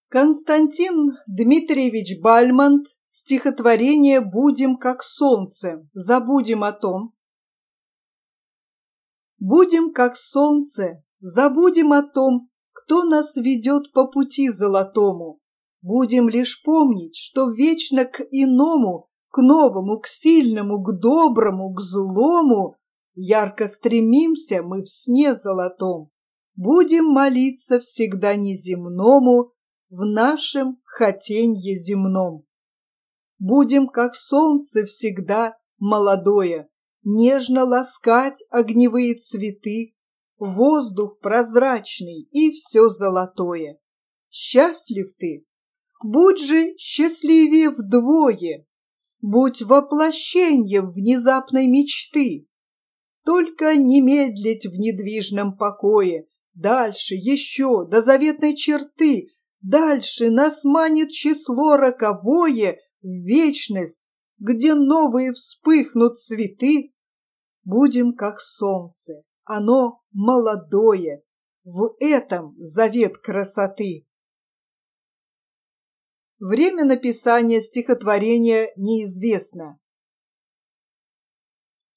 Константин Дмитриевич Бальмонт, стихотворение «Будем как солнце, забудем о том». Будем как солнце, забудем о том, кто нас ведет по пути золотому. Будем лишь помнить, что вечно к иному, к новому, к сильному, к доброму, к злому ярко стремимся мы в сне золотом. Будем молиться всегда неземному в нашем хотенье земном. Будем, как солнце всегда молодое, нежно ласкать огневые цветы, воздух прозрачный и все золотое. Счастлив ты? Будь же счастливее вдвое, будь воплощением внезапной мечты. Только не медлить в недвижном покое, дальше, еще, до заветной черты, дальше нас манит число роковое в вечность, где новые вспыхнут цветы. Будем как солнце, оно молодое, в этом завет красоты. Время написания стихотворения неизвестно.